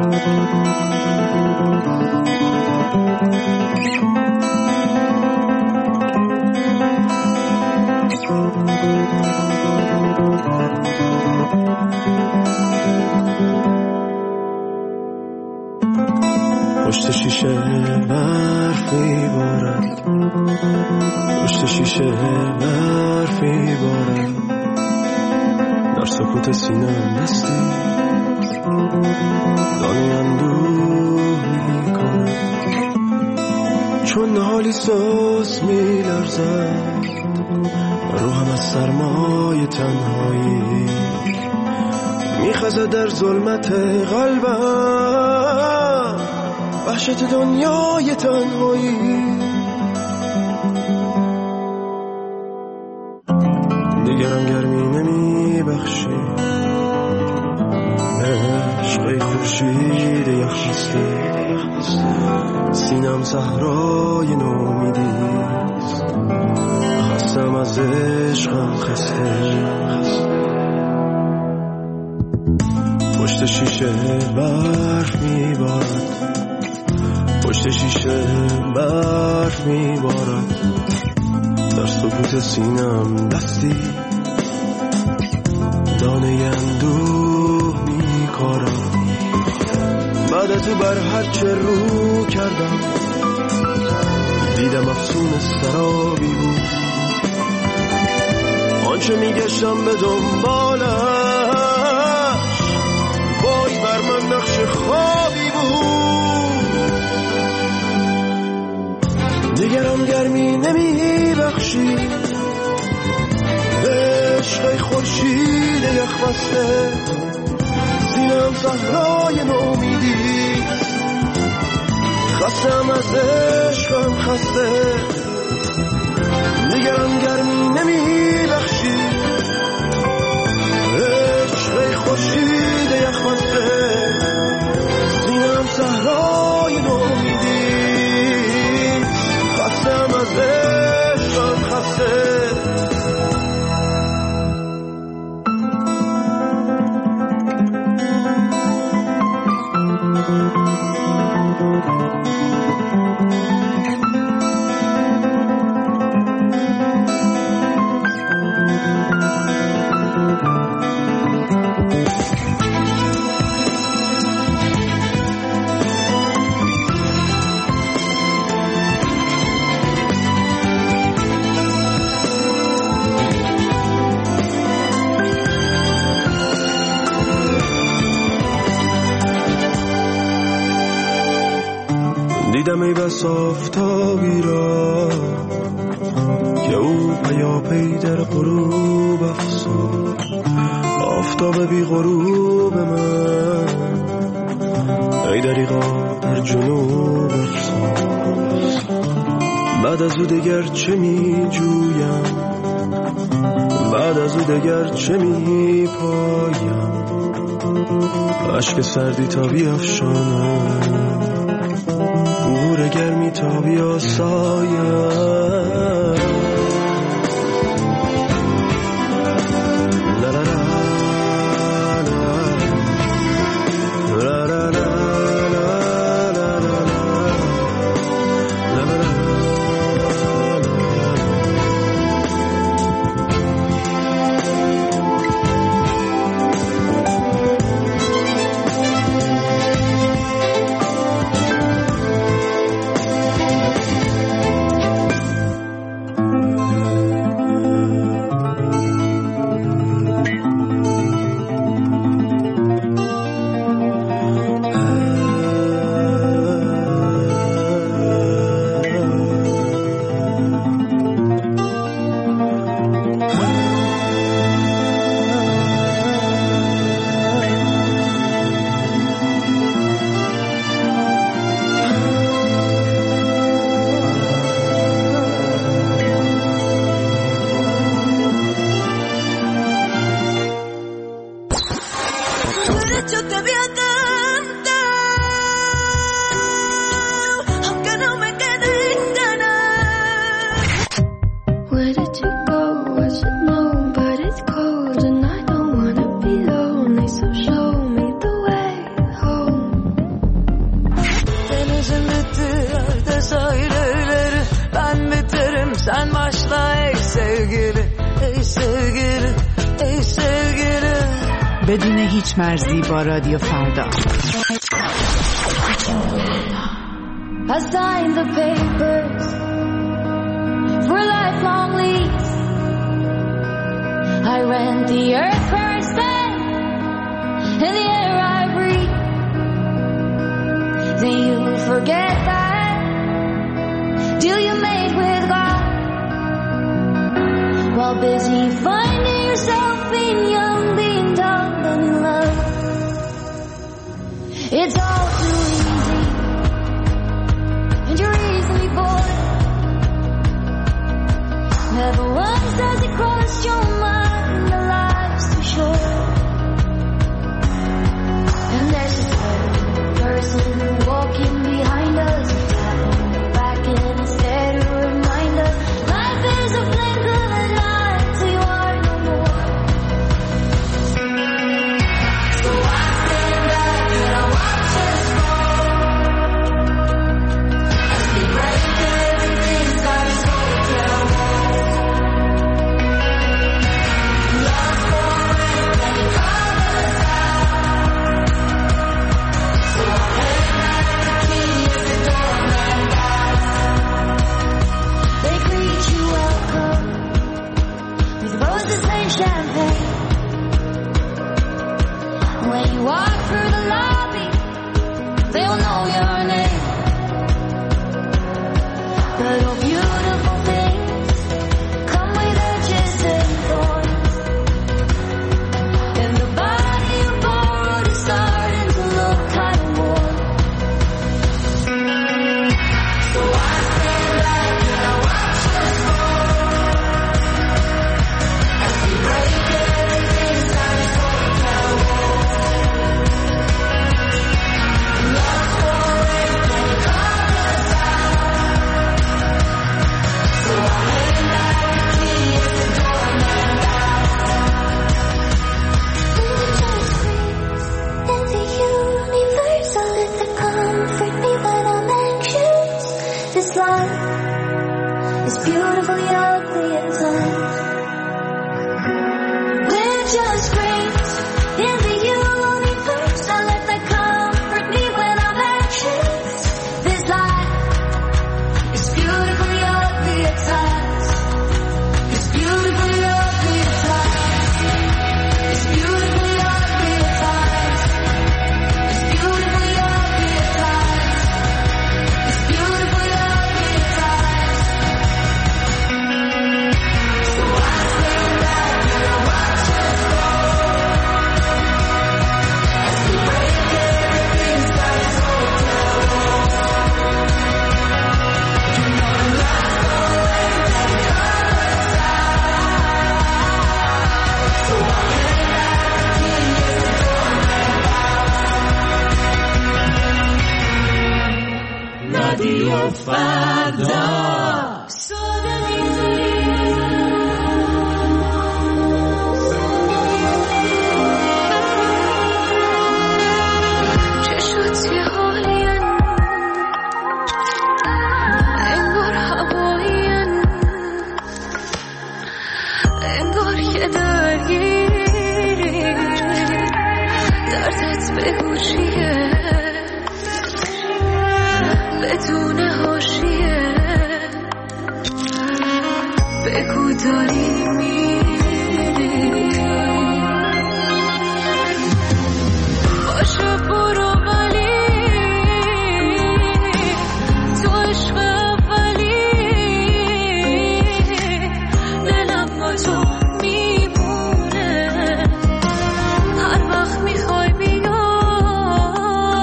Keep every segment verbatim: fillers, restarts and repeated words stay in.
پشت شیشه برف میبارد، پشت شیشه برف میبارد، در سکوت سینه‌ام دستی دانه اندوه میکند، چون حالی سوز میلرزد روحم از سرمای تنهایی، میخزد در ظلمت قلبم وحشت دنیای تنهایی. دیگرم گرمی نمی بخشی، عشق خورشید یخ بسته، سینم صحرای نومیدیست، خستم از عشقم خسته. پشت شیشه برف میبارد، پشت شیشه برف میبارد، در سکوت سینم دستی دانه اندوه میکارم. بعد از او بر هر چه رو کردم دیدم افسون سرابی بود، آنچه میگشتم به دنبالش وای بر من نقش خوابی بود. دیگرم گرمی نمی بخشی، عشق خورشید یخ بسته، سینم صحرای نومیدی، خستم از عشقم خسته. دیگرم گرمی نمی بخشی، عشق خورشید یخ بسته، سینم صحرای نومیدی، خستم از عشقم خسته. دیدم ای بس آفتابی را که او پیاپی در غروب افسود، آفتاب بی غروب من ای دریغا در جنوب افسود. بعد از او دگر چه می جویم، بعد از او دگر چه می پایم، عشق سردی تا بیفشانم، بور گرمی تا بیاسایم. بدون هیچ مرزی با رادیو فردا. I signed the papers for lifelong lease. I rent the earth first and the air I breathe. Then you forget that deal you made with God, while busy finding yourself being young, being dumb and in love. It's all too easy, and you're easily bored. Never once does it cross your mind the life's too short. And there's this person walking behind us, tapping back in his head to remind us life is a blink of an eye till you are no more. So I stand back and I watch us fall as we break everything inside this hotel walls. Lost for rent and it covers us out. So I hand back the key as the doorman dies. They greet you welcome with roses and champagne. When you walk through the lobby, they'll know your name. But all beautiful things come with edges and thorns, and the body you borrowed is starting to look kind of warm. So I stand back and I watch us fall as we break everything inside this hotel walls. Lost for rent and it covers us out. So I hand back the key as the doorman dies. Into universe, I let that comfort me when I'm anxious. This life is beautifully ugly at times. We're just friends in the universe. I let that comfort me when I'm anxious. This life is beautifully ugly at times. It's beautifully ugly at times. It's beautifully ugly at times. It's beautifully ugly at times. It's beautifully ugly at times. So I stand back and I watch us fall as we break everything inside this hotel walls. You know the lights go away and it covers us out. So I hand back the key as the doorman dies. Radio Farda. چشات یه حالین انگار هوایین، انگار یه درگیری دردت بگو چیه بدون حاشیه، بگو داری میری باشه برو، ولی تو عشق اولی دلم با تو میمونه. هر وقت میخوای بیا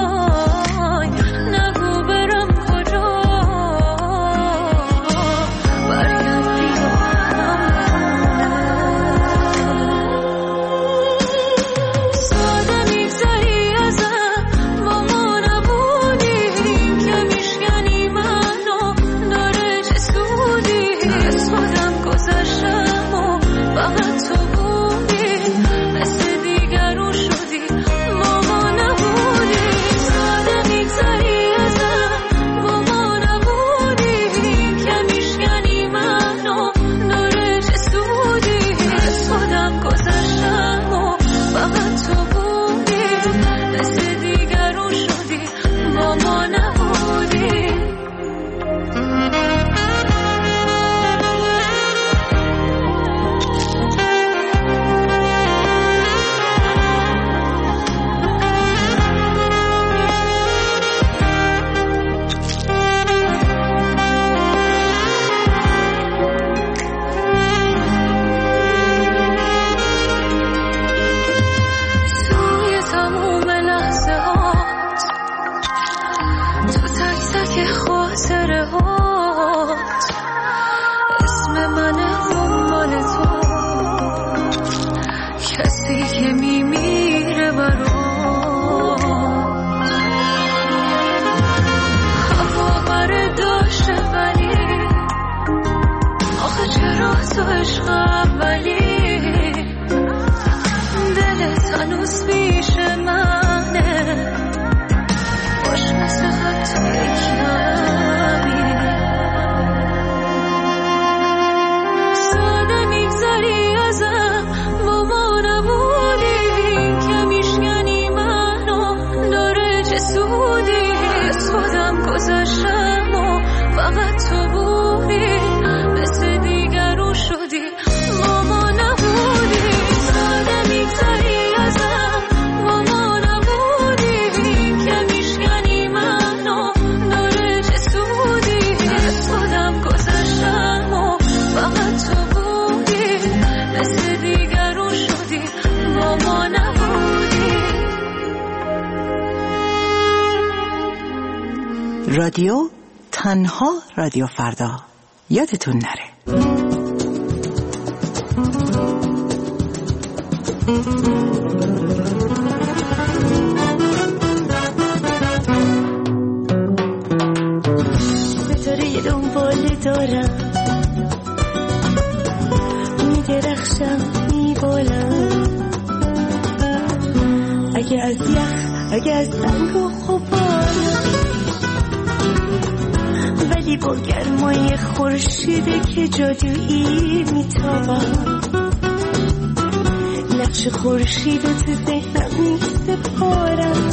کسی که میمیره برام هوا بره داشته ولی آخه چرا تو عشق اولی دلت هنوز پیش منه باش مثل خطای کمی ساده میگذاری ازم با ما نبودی که میشکنی منو داره چه سودی از خودم گذاشتم و فقط تو بودی مثل دیگرون شدی با ما نبودی ساده میگذاری ازم با ما نبودی که میشکنی منو داره چه سودی از خودم گذاشتم و فقط تو بودی مثل دیگرون شدی با ما نبودی. رادیو تنها رادیو فردا، یادتون نره. ستاره دنبال دارم میدرخشم میبالم اگه از یخ اگه از سنگ و غبارم ولی با گرمای خورشیده که جادویی میتابم نقش خورشید و تو ذهنم میسپارم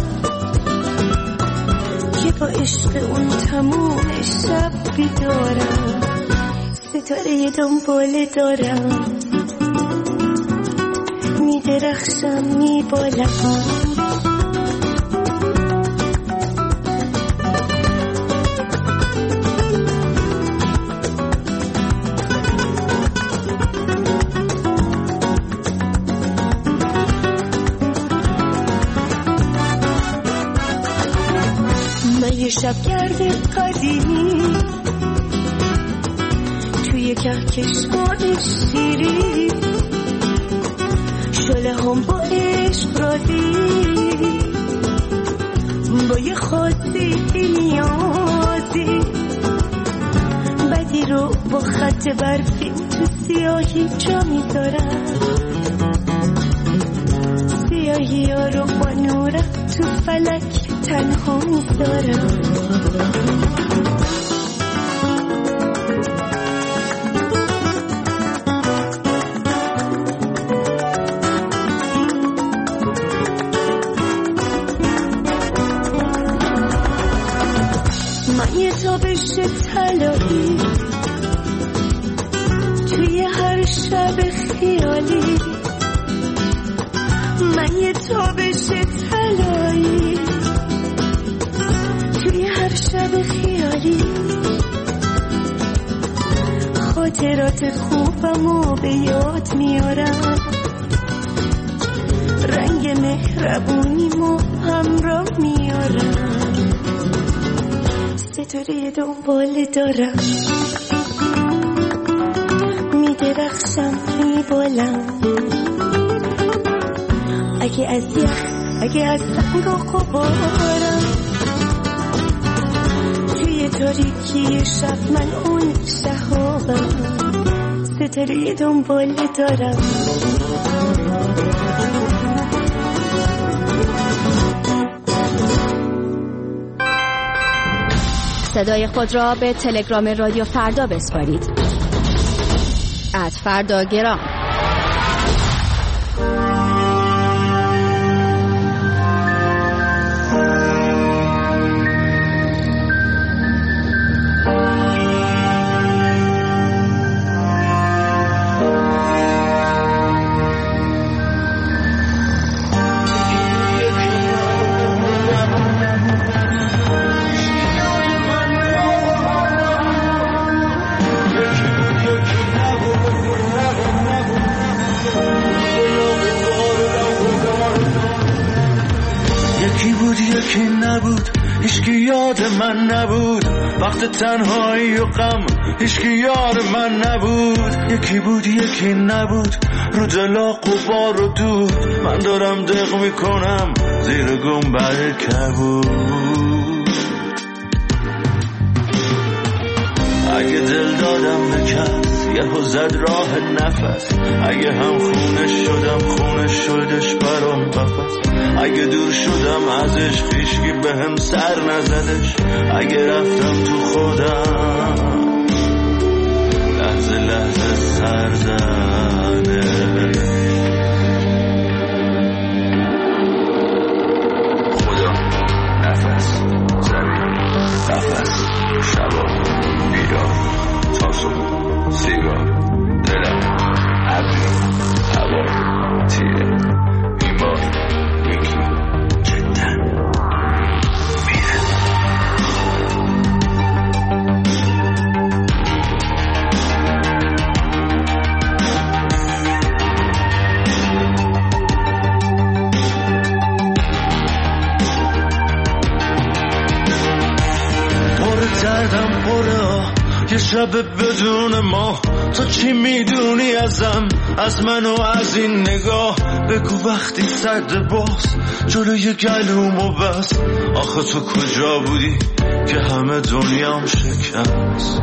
که با عشق اون تموم شب بیدارم ستاره دنبال دارم میدرخشم میبالم یه شبگرد قدیمی توی کهکشان شیری شله هم با عشق رازی با یه خاصی نیازی بدی رو با خط برفی تو سیاهی جا میذارم سیاهی ها رو با نورت تو فلک تنها میذارم من یه تابش طلایی توی هر شب خیالی من یه تابش طلایی توی هر شب خیالی خاطرات خوبمو به یاد میارم رنگ مهربونیمو همراه میارم ستاره دنبال دارم میدرخشم میبالم اگه از یخ اگه از سنگ و غبارم توی تاریکی شب من اون شهابم ستاره دنبال دارم صدای خود را به تلگرام رادیو فردا بسپارید. ات فردا گرام. یکی بود یکی نبود هیچکی یاد من نبود وقت تنهایی و غم، هیچکی یار من نبود. یکی بود یکی نبود، رو دلا غبار و دود. من دارم دق میکنم زیر گنبد کبود. اگه دل دادم به کس یهو زد راه نفس، اگه هم خونش شدم خونش شدش برام قفس. اگه دور شدم ازش هیچکی بهم سر نزدش، اگه رفتم تو خودم لحظه لحظه سر زنه. خدا نفس زمین قفس شبا بیدار تا صبح سیگار دلم ابری هوا تیره بیمار یکی جدا میره. پر دردم پره یه شب بدون ما، تو چی میدونی ازم از من و از این نگاه؟ بگو وقتی صد باز جلوی گلومو بس، آخه تو کجا بودی که همه دنیام شکست؟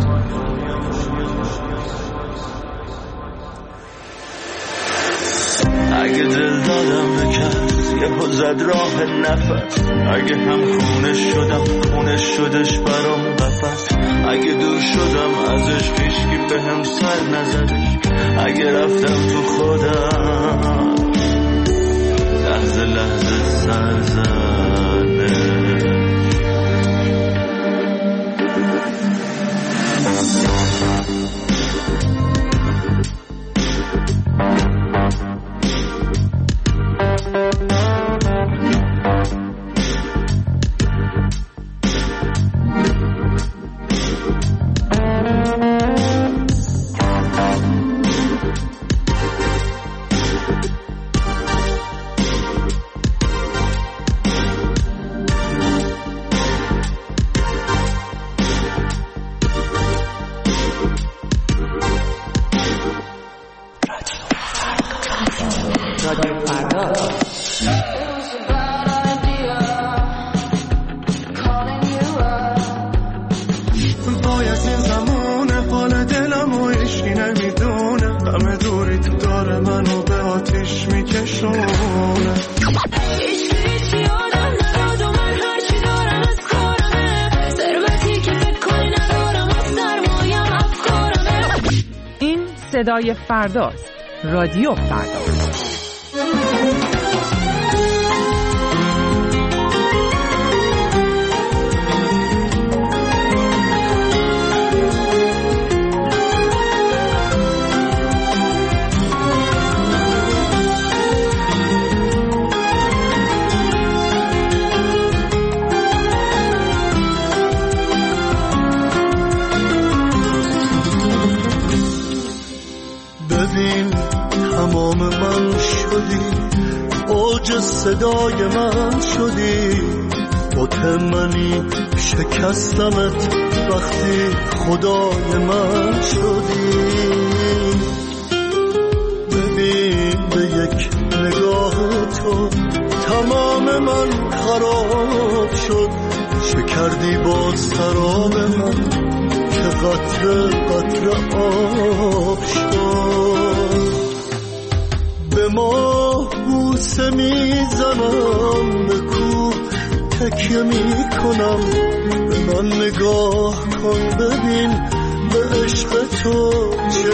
اگه دل دادم به کس یهو زد راه نفس، اگه هم خونش شدم خونش شدش برام قفس. اگه دور شدم ازش هیچکی بهم سر نزدش، اگه رفتم تو خودم لحظه لحظه سر زنه. صدای فرداست. رادیو فردا. تمام من شدی، اوج صدای من شدی، بت منی شکستمت وقتی خدای من شدی. ببین به یک نگاه تو تمام من خراب شد، شکردی با سراب من که قطره قطره آب شد. به ماه بوسه میزنم، به کوه تکیه میکنم، به من نگاه کن ببین به عشق تو چه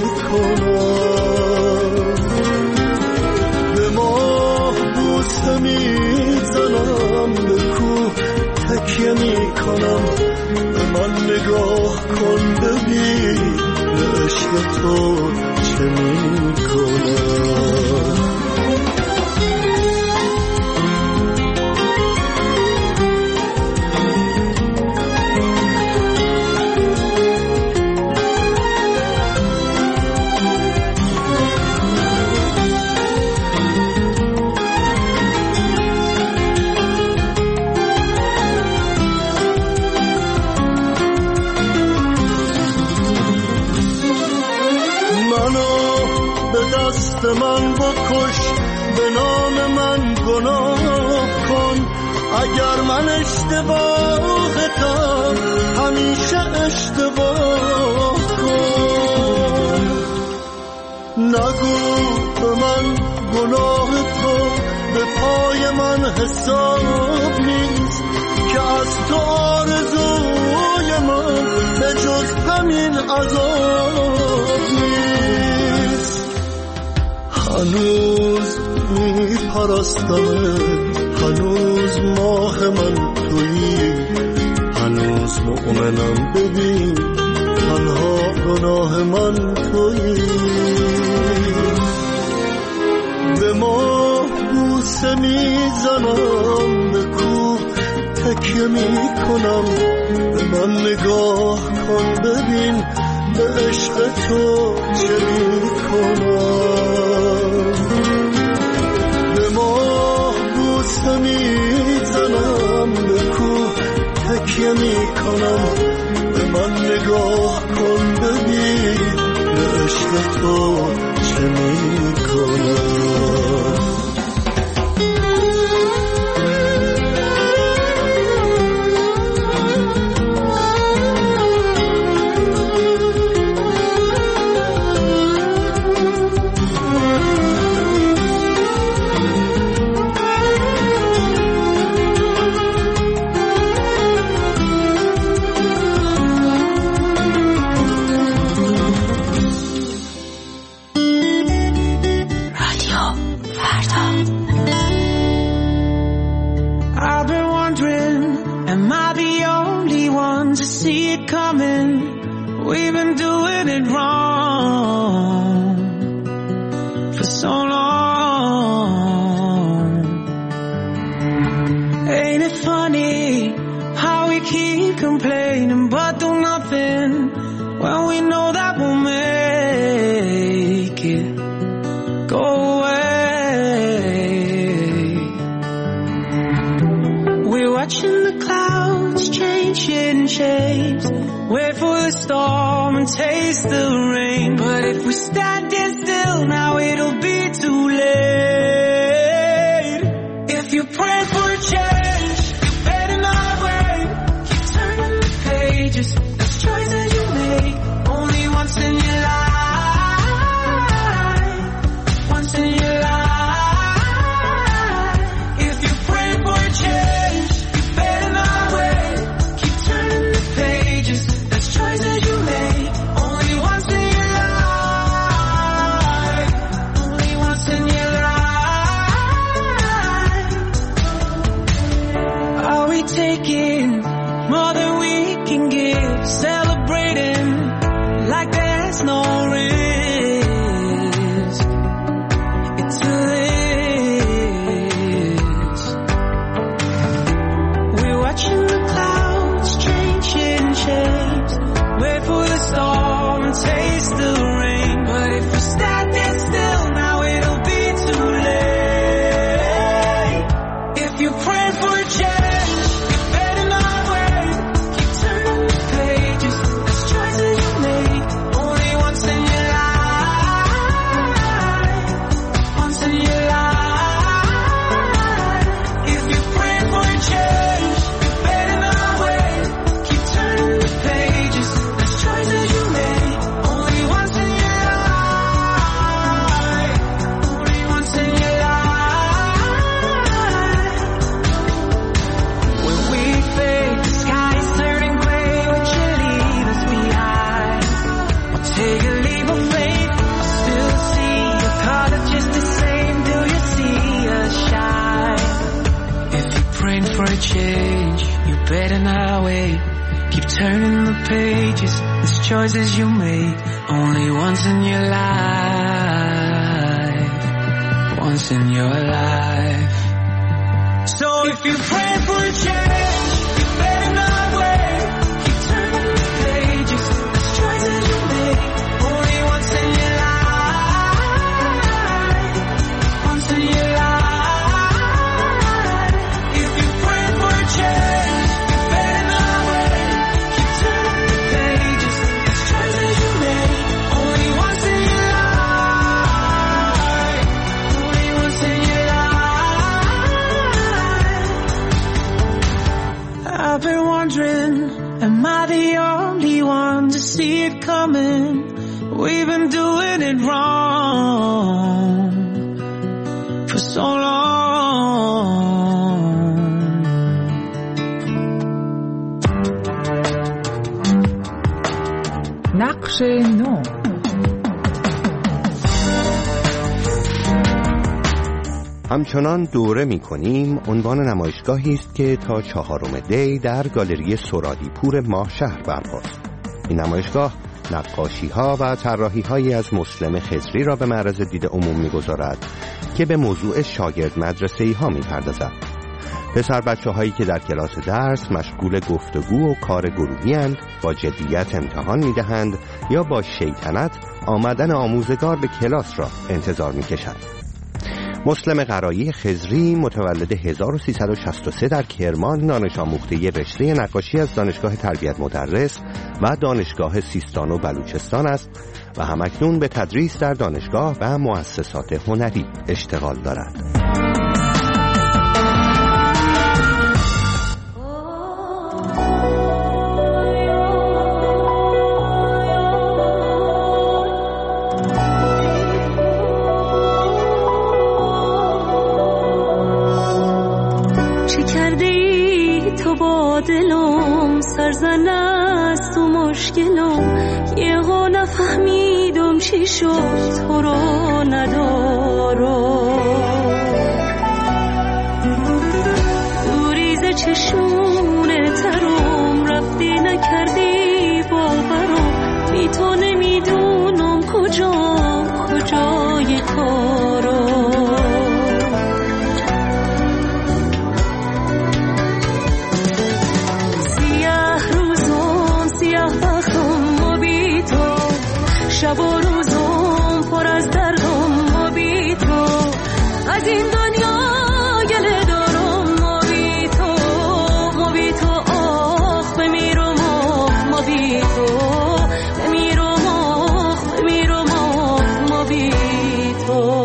میکنم. به ماه بوسه میزنم، به کوه تکیه میکنم، به من نگاه کن ببین به عشق تو چه میکنم. اگر من اشتباهتم همیشه اشتباه کن. نگو به من گناه تو به پای من حساب نیست که از تو آرزوی من به جز همین عذاب نیست. هنوز میپرستم، هنوز ماه من تویی، هنوز مؤمنم ببین تنها گناه من تویی. به ماه بوسه میزنم، به کوه تکیه میکنم، به من نگاه کن ببین به عشق تو چه میکنم. به ماه بوسه میزنم، به کوه تکیه میکنم، به من نگاه کن ببین به عشق تو چه میکنم. Choices you make only once in your life, once in your life. So if you pray for a change, you better not wait. Keep turning the pages. There's choices you make only once in your life, once in your life. If you pray for a change, you better not wait. Keep turning the pages. see it coming. We've been doing it wrong for so long. نقش نو. همچنان دوره می کنیم عنوان نمایشگاهی است که تا چهارم دی در گالری سرادیپور ماهشهر برپاست. این نمایشگاه نقاشی ها و طراحی هایی از مسلم خضری را به معرض دید عموم می گذارد که به موضوع شاگرد مدرسه‌ای ها می پردازد. پسر بچه هایی که در کلاس درس مشغول گفتگو و کار گروهی اند، با جدیت امتحان می دهند یا با شیطنت آمدن آموزگار به کلاس را انتظار می کشند. مسلم قرایی خضری متولد هزار و سیصد و شصت و سه در کرمان، دانش آموخته رشته نقاشی از دانشگاه تربیت مدرس و دانشگاه سیستان و بلوچستان است و همکنون به تدریس در دانشگاه و مؤسسات هنری اشتغال دارد. دلم سرزن است و مشکلم، یه ها نفهمیدم چی شد تو رو ندارم. دوریز چشونه ترم رفتی نکردی باورم، بی تو نمیدونم کجا کجای کارم. شب و روزم پر از دردم و بی تو، از این دنیا گله دارم و بی تو، و بی تو آخ بمیرم و بی تو، بمیرم آخ بمیرم و بی تو.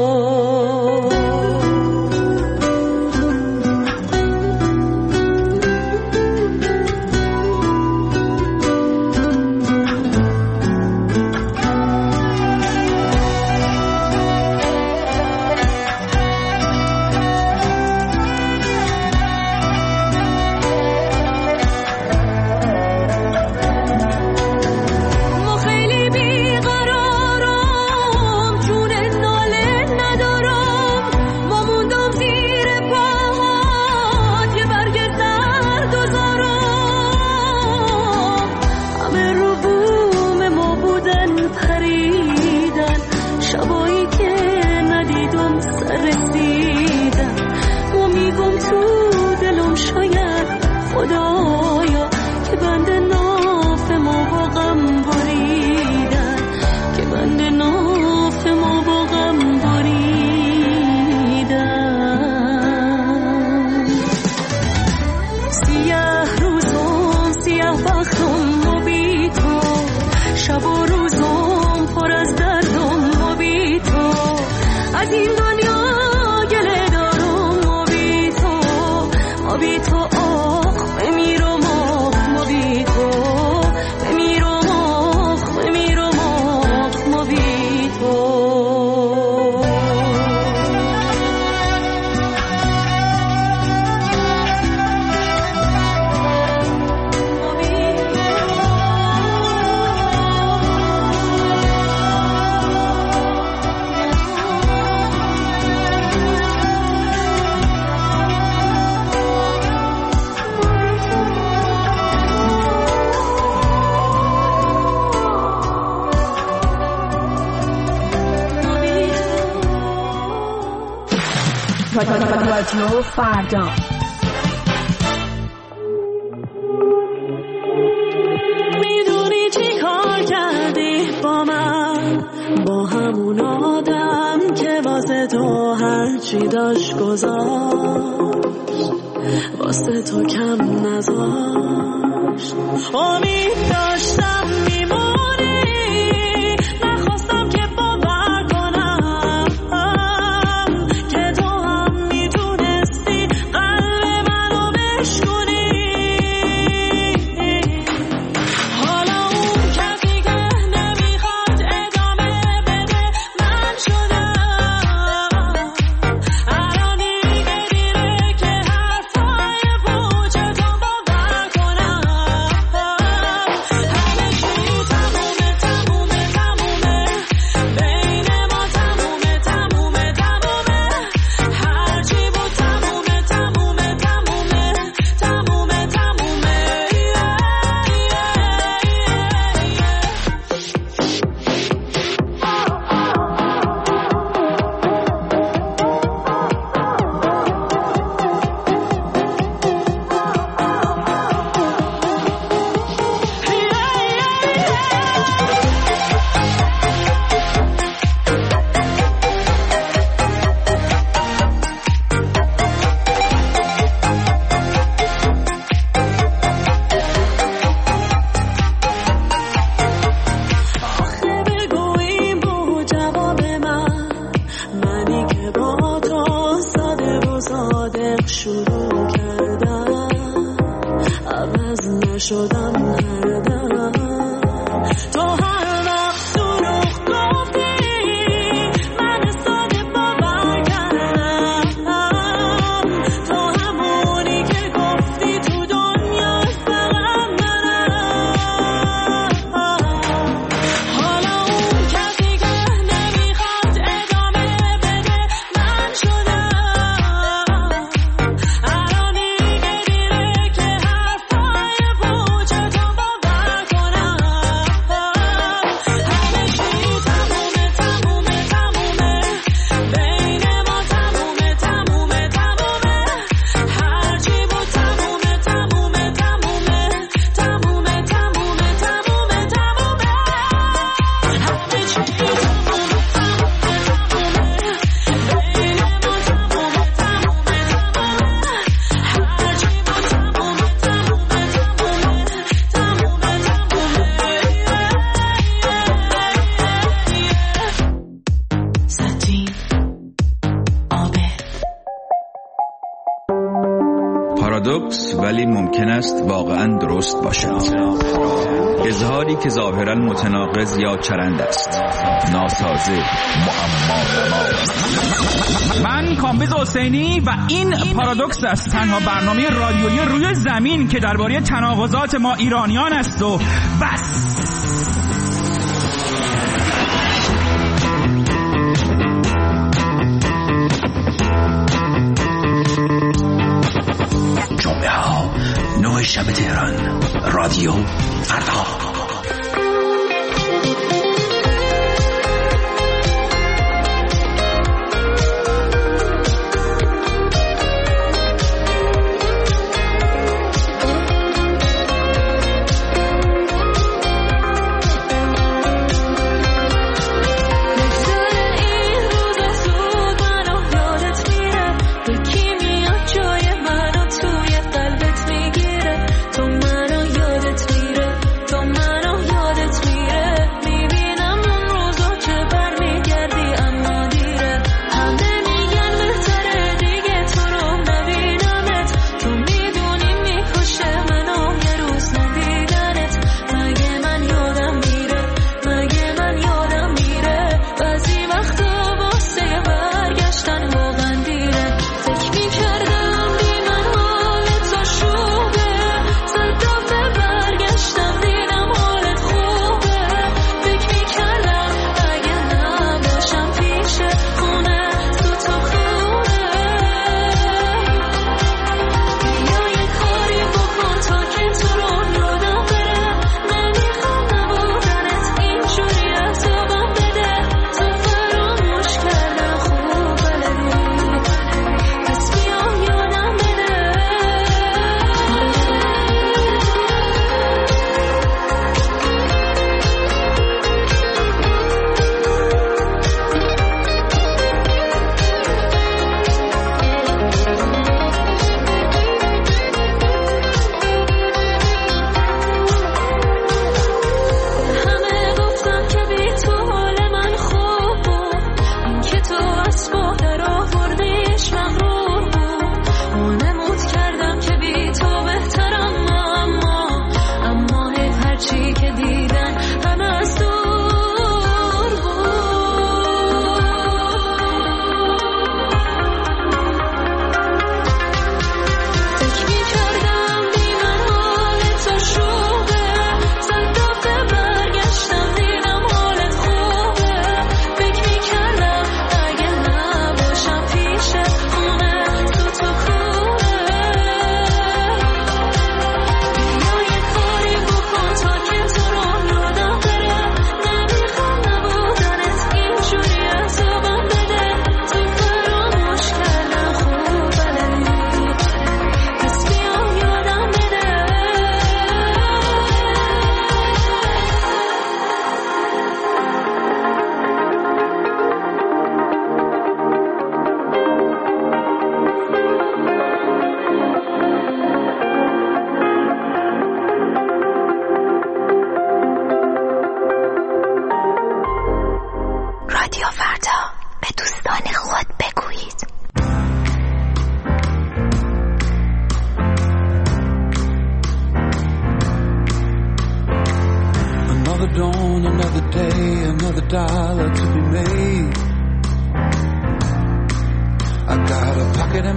رادیو فردا. میدونی چی کار کردی با من، با همون آدم که واسه تو هرچی داشت گذاشت، واسه تو کم نذاشت. امید داشتم میمونی، نخواستم که باور کنم که تو هم میتونستی قلب منو بشکنی. حالا اون کسی که نشدم هر دم تو هر وقت دروغ گفتی من ساده باور کردم تو همونی که گفتی تو دنیا فقط منم حالا اون کسی که نمیخواد ادامه بده من شدم الان دیگه دیره که حرفای پوچتو باور کنم همه چی تمومه تمومه تمومه بین ما تمومه تمومه تمومه هرچی بود تمومه تمومه تمومه تمومه تمومه تمومه تمومه همه چی تمومه تمومه تمومه بین ما تمومه تمومه تمومه هرچی بود تمومه تمومه تمومه ساتین آبه پارادوکس ولی ممکن است واقعا درست باشد. اظهاری که ظاهرا متناقض یا چرند است، ناسازه، معما نما. من کامبیز حسینی و این پارادوکس است، تنها برنامه رادیویی روی زمین که درباره تناقضات ما ایرانیان است و بس. جمعه ها نه شب تهران، رادیو فردا. این روزا زود منو یادت میره یکی میاد جای منو توی قلبت میگیره تو منو یادت میره تو منو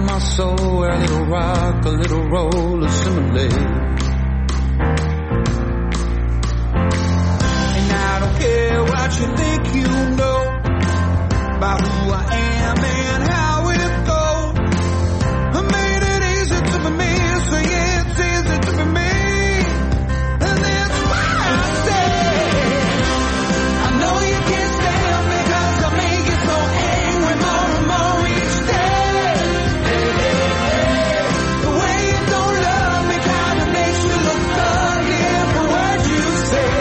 my soul, a little rock, a little roll, a simile. And I don't care what you think you know about who I am and how it goes. I made it easy to be me, so yeah, it's easy to be me. And that's why I say, I know you can't stand me, cause I make you so angry more and more each day. The way you don't love me kinda makes you look ugly every word you say.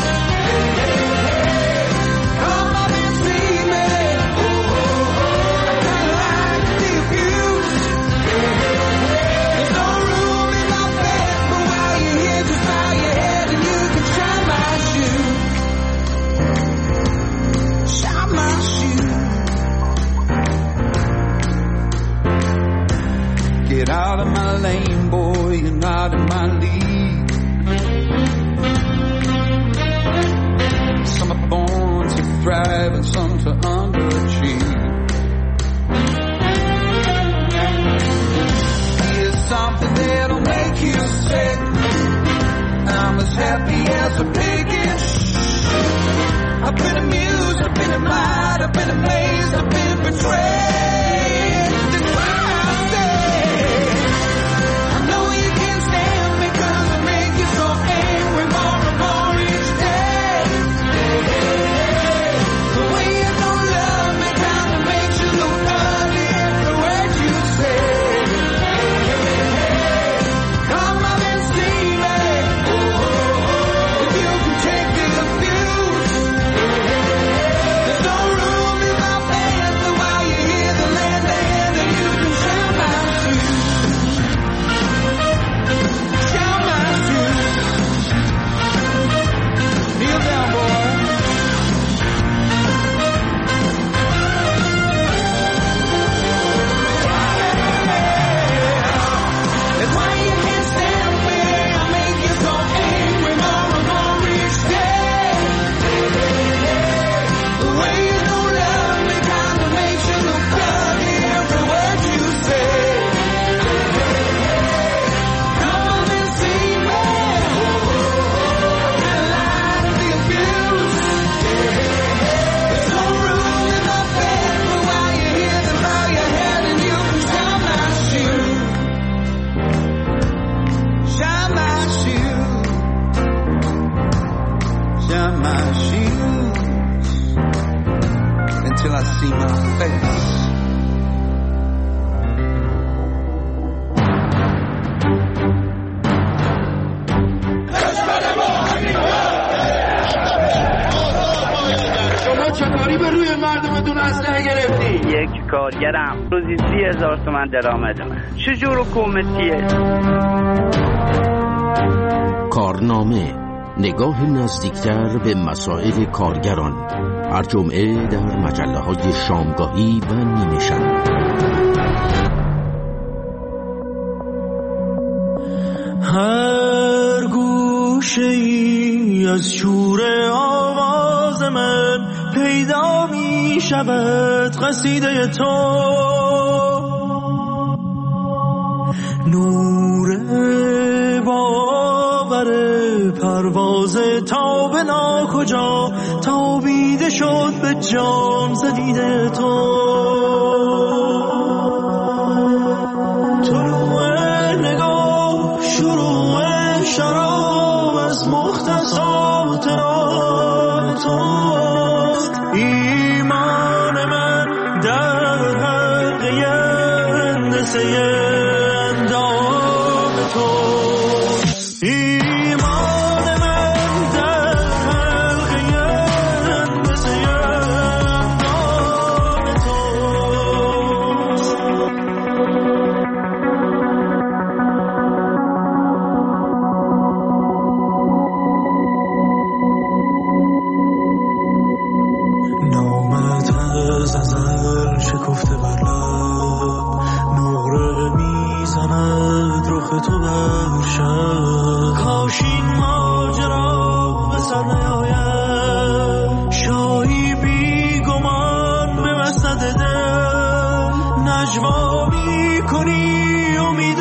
Come up and see me. Oh, oh, oh. I kinda like the abuse. There's no room in my bed, but while you're here, just bow your head and you can shine my shoe. Shine my shoe. Get out of my lane, boy, you're not in my league. Some are born to thrive and some to underachieve. Here's something that'll make you sick. I'm as happy as a pig in shit. I've been amused, I've been admired, I've been amazed, I've been betrayed. That's why I say, I know you can't stand me, cause I make you so angry more and more each day. The way you don't love me kinda makes you look ugly every word you say. Come up and see me. Oh, oh, oh. If you can take the abuse. There's no room in my pants, but while you're here, the land to hand and you can shine my shoes. Shine my shoes. Kneel down, boy. That's why you can't stand me. I make you so angry more and more each day. The way you don't love me kinda makes you look ugly every word you say. Come on and see me. I like the abuse. There's no room in my bed, but while you're here, then bow your head and you can shine my shoe. Shine my shoe. Shine my shoes until I see my face. شما چه کاری به روی مردمتون اسلحه گرفتی؟ یک کارگرم روزی سی هزار تومن درآمد من. چجور حکومتیه؟ کارنامه، نگاه نزدیکتر به مسائل کارگران، هر جمعه در مجله های شامگاهی و نیمه شب. هر گوشه ای از شور آواز من پیدا می شود قصیده تو، نور باور پرواز تا به ناکجا تابیده شد به جان زدیده تو. طلوع نگاه شروع شراب از مختصات را توست، ایمان من در حلقه هندسه اندام توست، ایمان من در حلقه هندسه اندام توست. نامت از ازل شکفته بر لب، نقره می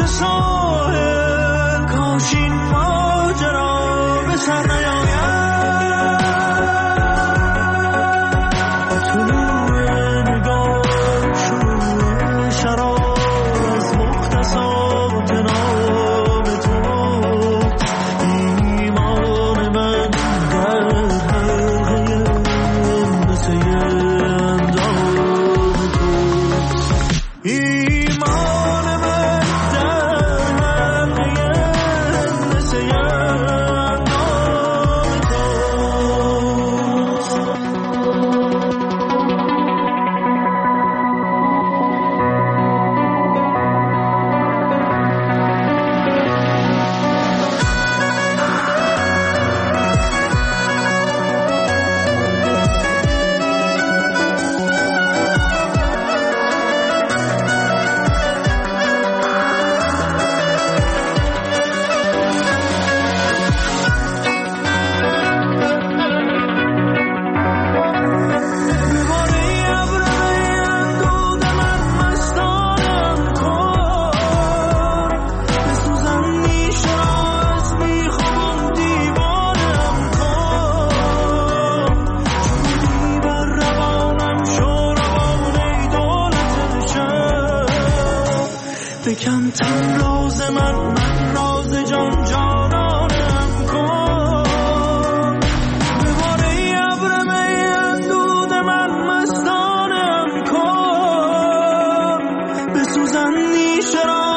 ساحل کاش این ماجرا به سر نیاید طلوع نگاه شروع شراب از مختصات نام تو ایمان من در حلقه مثل اندام تو ایمان من در حلقه مثل اندام بکن تن راز من من راز جان جانانم کن به باره ابر می اندود من مستانم کن بسوزن نیش را